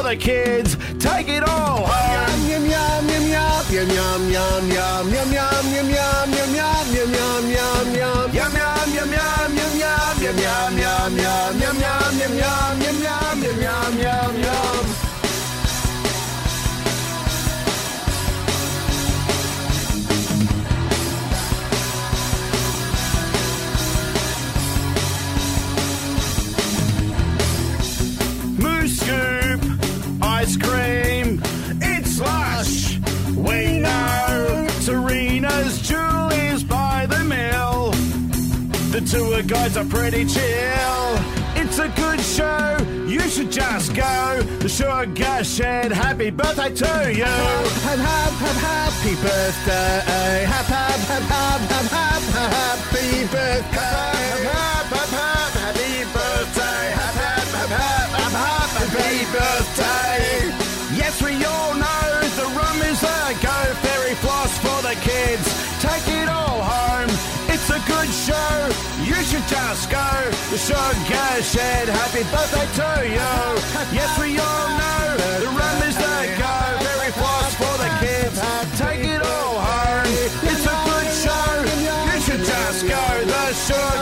the kids. Take it all home. Yum yum yum yum yum yum yum yum yum yum yum yum yum yum yum yum yum yum Yum yum yum yum yum yum yum yum yum yum yum yum yum yum yum yum yum yum yum. Moose Scoop, ice cream, it's lush. We know Serena's Julie's by the mill. The tour guides are pretty chill. It's a good show, you should just go. The Sugar Shed, happy birthday to you. Happy birthday. Happy birthday. Happy birthday. Yes, we all know the rum is a go. Fairy floss for the kids. Take it all home. It's a good show. You should just go. The Sugar Shed. Happy birthday to you. Yes, we all know the rum is the go. Fairy floss for the kids. Take it all home. It's a good show. You should just go. The Sugar